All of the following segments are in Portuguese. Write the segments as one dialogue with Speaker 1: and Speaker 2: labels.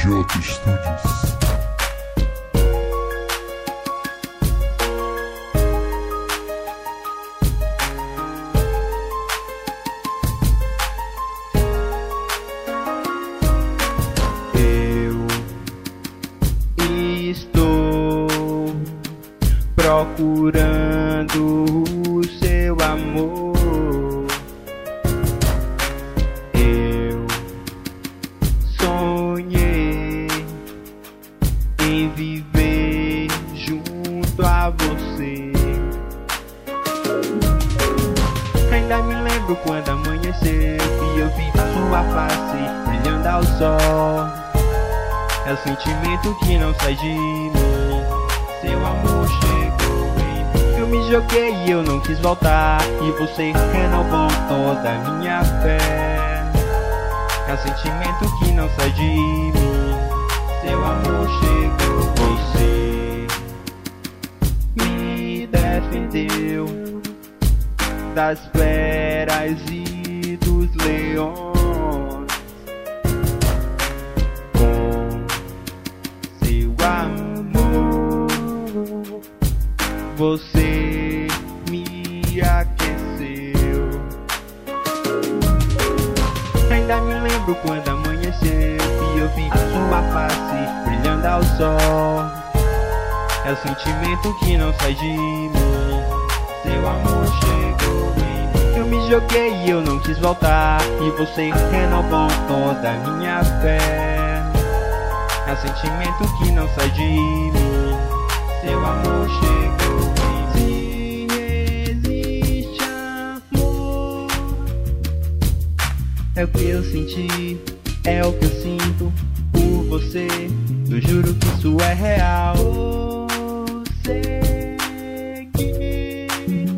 Speaker 1: J Studios.
Speaker 2: Estou procurando o seu amor. Eu sonhei em viver junto a você. Ainda me lembro quando amanheceu e eu vi sua face brilhando ao sol. É o sentimento que não sai de mim. Seu amor chegou em mim. Eu me joguei e eu não quis voltar, e você renovou toda a minha fé. É o sentimento que não sai de mim. Seu amor chegou. Você me defendeu das feras e dos leões. Você me aqueceu. Ainda me lembro quando amanheceu e eu vi sua face brilhando ao sol. É o sentimento que não sai de mim. Seu amor chegou em mim. Eu me joguei e eu não quis voltar, e você renovou toda a minha fé. É o sentimento que não sai de mim. Seu amor chegou. Se existe amor, é o que eu senti, é o que eu sinto por você. Eu juro que isso é real. Segui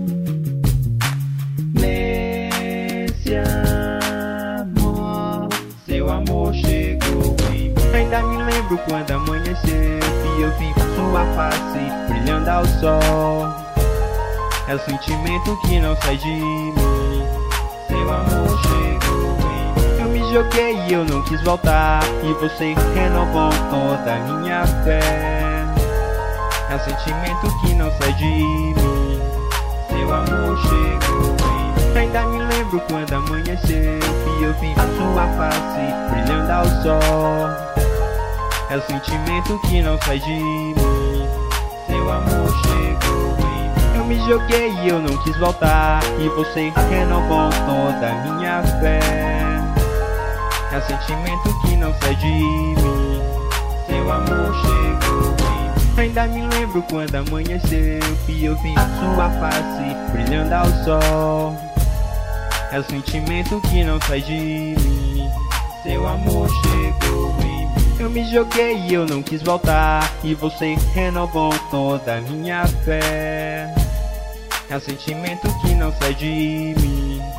Speaker 2: nesse amor. Seu amor chegou em mim. Ainda me lembro quando amanheceu e eu vi sua face brilhando ao sol. É o sentimento que não sai de mim. Seu amor chegou em mim. Eu me joguei e eu não quis voltar, e você renovou toda a minha fé. É o sentimento que não sai de mim. Seu amor chegou em mim. Ainda me lembro quando amanheceu e eu vi sua face brilhando ao sol. É o sentimento que não sai de mim. Seu amor chegou em mim. Eu me joguei e eu não quis voltar, e você renovou toda a minha fé. É o sentimento que não sai de mim. Seu amor chegou em mim. Ainda me lembro quando amanheceu e eu vi sua face brilhando ao sol. É o sentimento que não sai de mim. Seu amor chegou em mim. Eu me joguei e eu não quis voltar, e você renovou toda a minha fé. É o sentimento que não sai de mim.